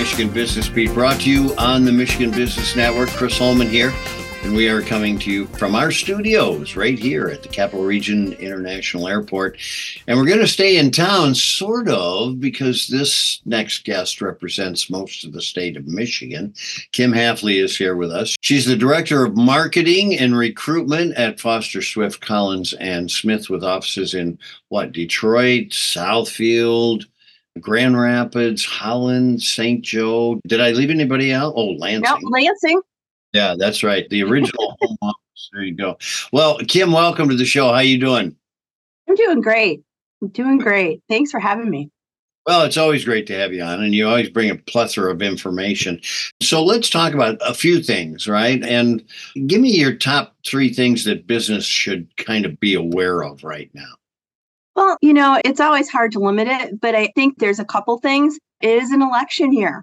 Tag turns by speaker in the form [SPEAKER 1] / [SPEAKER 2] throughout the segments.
[SPEAKER 1] Michigan Business Beat, brought to you on the Michigan Business Network. Chris Holman here, and we are coming to you from our studios right here at the Capital Region International Airport. And we're going to stay in town, sort of, because this next guest represents most of the state of Michigan. Kim Hafley is here with us. She's the Director of Marketing and Recruitment at Foster Swift, Collins and Smith, with offices in, Detroit, Southfield, Grand Rapids, Holland, St. Joe. Did I leave anybody out? Oh, Lansing.
[SPEAKER 2] No, Lansing.
[SPEAKER 1] Yeah, that's right. The original home office. There you go. Well, Kim, welcome to the show. How you doing?
[SPEAKER 2] I'm doing great. Thanks for having me.
[SPEAKER 1] Well, it's always great to have you on, and you always bring a plethora of information. So let's talk about a few things, right? And give me your top 3 things that business should kind of be aware of right now.
[SPEAKER 2] Well, it's always hard to limit it, but I think there's a couple things. It is an election year.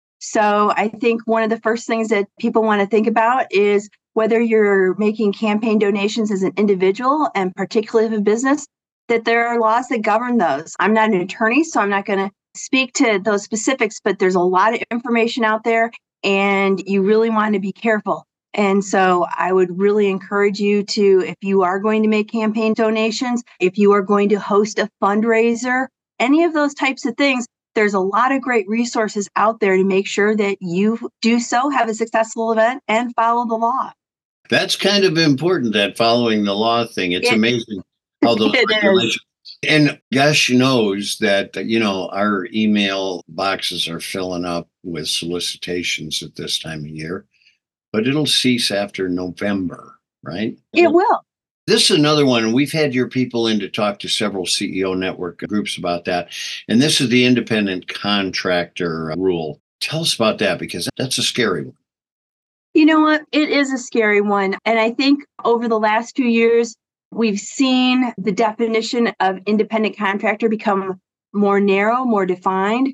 [SPEAKER 2] So I think one of the first things that people want to think about is whether you're making campaign donations as an individual, and particularly if a business, that there are laws that govern those. I'm not an attorney, so I'm not going to speak to those specifics, but there's a lot of information out there, and you really want to be careful. And so I would really encourage you to, if you are going to make campaign donations, if you are going to host a fundraiser, any of those types of things, there's a lot of great resources out there to make sure that you do so, have a successful event, and follow the law.
[SPEAKER 1] That's kind of important, that following the law thing. It's amazing how those regulations. And gosh knows that, our email boxes are filling up with solicitations at this time of year, but it'll cease after November, right?
[SPEAKER 2] It will.
[SPEAKER 1] This is another one. We've had your people in to talk to several CEO network groups about that. And this is the independent contractor rule. Tell us about that, because that's a scary one.
[SPEAKER 2] You know what? It is a scary one. And I think over the last few years, we've seen the definition of independent contractor become more narrow, more defined.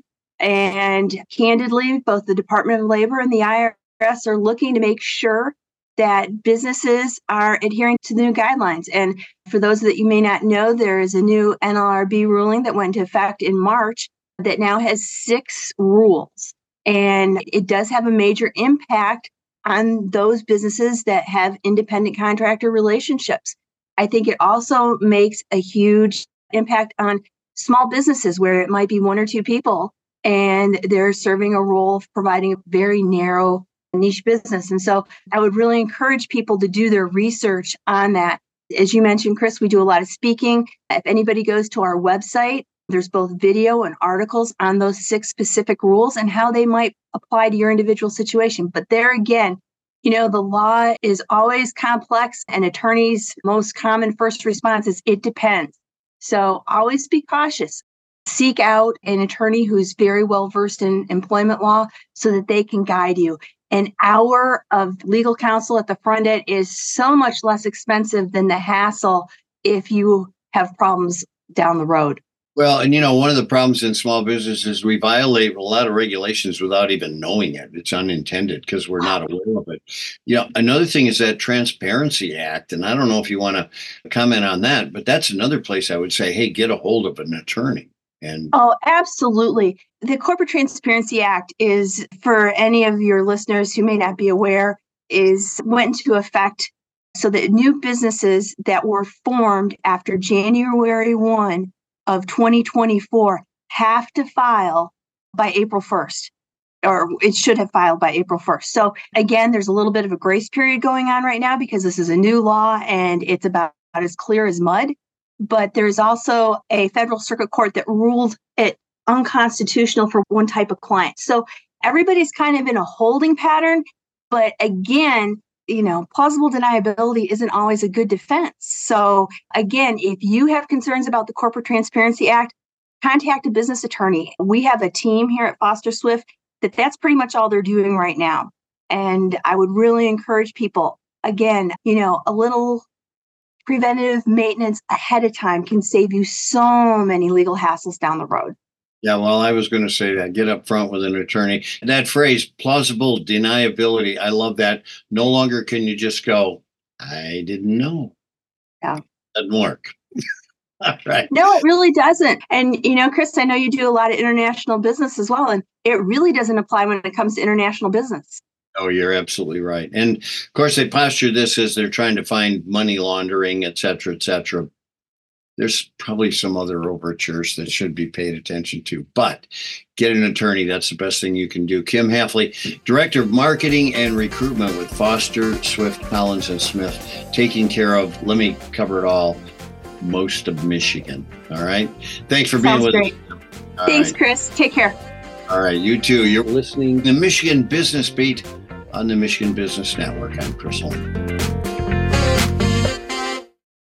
[SPEAKER 2] And candidly, both the Department of Labor and the IRS are looking to make sure that businesses are adhering to the new guidelines. And for those that you may not know, there is a new NLRB ruling that went into effect in March that now has 6 rules. And it does have a major impact on those businesses that have independent contractor relationships. I think it also makes a huge impact on small businesses where it might be 1 or 2 people, and they're serving a role of providing a very narrow niche business. And so I would really encourage people to do their research on that. As you mentioned, Chris, we do a lot of speaking. If anybody goes to our website, there's both video and articles on those 6 specific rules and how they might apply to your individual situation. But there again, the law is always complex, and attorneys' most common first response is, it depends. So always be cautious. Seek out an attorney who's very well versed in employment law so that they can guide you. An hour of legal counsel at the front end is so much less expensive than the hassle if you have problems down the road.
[SPEAKER 1] Well, and one of the problems in small business is we violate a lot of regulations without even knowing it. It's unintended because we're not aware of it. Another thing is that Transparency Act, and I don't know if you want to comment on that, but that's another place I would say, hey, get a hold of an attorney.
[SPEAKER 2] Oh, absolutely. The Corporate Transparency Act is, for any of your listeners who may not be aware, went into effect so that new businesses that were formed after January 1 of 2024 have to file by April 1st, or it should have filed by April 1st. So again, there's a little bit of a grace period going on right now because this is a new law and it's about as clear as mud. But there's also a federal circuit court that ruled it unconstitutional for one type of client. So everybody's kind of in a holding pattern. But again, plausible deniability isn't always a good defense. So again, if you have concerns about the Corporate Transparency Act, contact a business attorney. We have a team here at Foster Swift that's pretty much all they're doing right now. And I would really encourage people, again, a little preventative maintenance ahead of time can save you so many legal hassles down the road.
[SPEAKER 1] Yeah, well, I was going to say that. Get up front with an attorney. That phrase, plausible deniability, I love that. No longer can you just go, I didn't know.
[SPEAKER 2] Yeah.
[SPEAKER 1] Doesn't work. All right.
[SPEAKER 2] No, it really doesn't. And, Chris, I know you do a lot of international business as well. And it really doesn't apply when it comes to international business.
[SPEAKER 1] Oh, you're absolutely right. And of course, they posture this as they're trying to find money laundering, et cetera, et cetera. There's probably some other overtures that should be paid attention to, but get an attorney. That's the best thing you can do. Kim Hafley, Director of Marketing and Recruitment with Foster, Swift, Collins & Smith, taking care of, let me cover it all, most of Michigan. All right. Thanks for being with us.
[SPEAKER 2] Thanks, Chris. Take care.
[SPEAKER 1] All right. You too. You're listening to the Michigan Business Beat on the Michigan Business Network. I'm Chris Holman.